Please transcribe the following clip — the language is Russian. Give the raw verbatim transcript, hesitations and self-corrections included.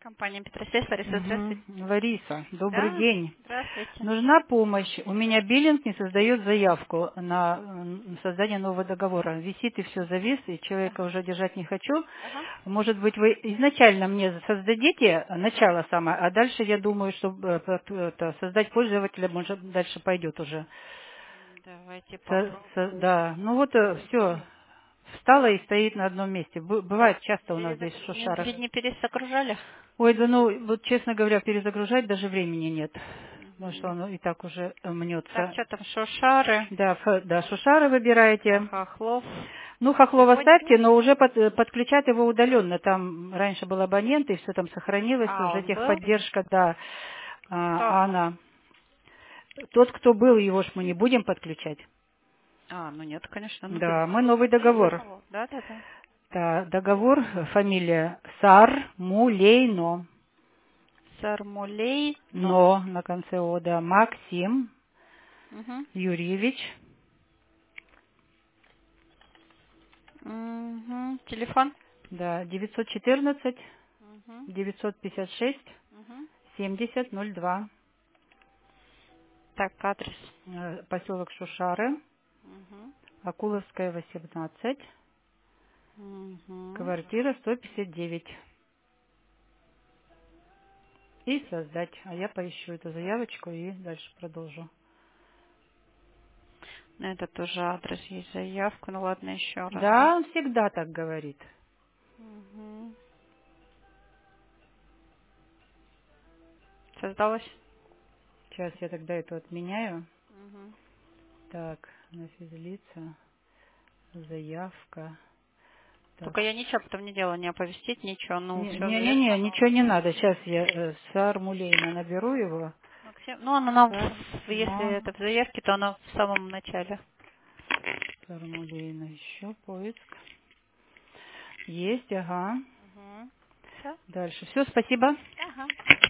Компания Петросвязь, Лариса, здравствуйте. Мгм. Лариса, добрый Да, день. здравствуйте. Нужна помощь. У меня биллинг не создает заявку на м, создание нового договора. Висит и все завис, и человека уже держать не хочу. Ага. Может быть, вы изначально мне создадите начало самое, а дальше я думаю, что э, п- это, создать пользователя, может, дальше пойдет уже. Давайте Со- попробуем. со- да, ну вот все. Встала и стоит на одном месте. Б- Бывает часто у нас здесь в Перезаг- Не, Шушарах. пере- не перезагружали? Ой, да ну, вот честно говоря, перезагружать даже времени нет. Потому что Мгм. оно и так уже э, Так, мнется. что там, шушары, Да, ф- да, Шушары выбираете. хохлов. Ну, Хохлова ставьте, Сегодня? но уже под- э, подключать его удаленно. Там раньше был абонент, и все там сохранилось, А, уже он был? техподдержка, да. Кто? А, она. Тот, кто был, его ж мы не будем подключать. А, ну нет, конечно, ну Да, без. мы новый Без договор. Хохлов. Да, да, да. Да, договор, э, фамилия Сармулейно. Сармулей, но. Но на конце О, да, Максим Угу. Юрьевич. Угу. Телефон? Да, девятьсот четырнадцать Угу. девятьсот пятьдесят шесть Угу. семьдесят ноль два. Так, адрес. Э, Поселок Шушары, Угу. Акуловская, восемнадцать, Угу. квартира сто пятьдесят девять. И создать. А я поищу эту заявочку и дальше продолжу. На этот тоже адрес есть заявку. Ну ладно, еще раз, да? Да, он всегда так говорит. Угу. Создалось? Сейчас я тогда эту отменяю. Угу. Так, на физлица, заявка. Так. Только я ничего потом не делала, не оповестить, ничего. Ну, все Не-не-не, верно, ничего но... не надо. Сейчас я э, Сармулейна наберу его. Максим... Ну, оно нам, в- если Сарма, это в заявке, то оно в самом начале. Сармулейна, еще поиск. Есть, ага. Угу. Все? Дальше. Все, спасибо. Ага.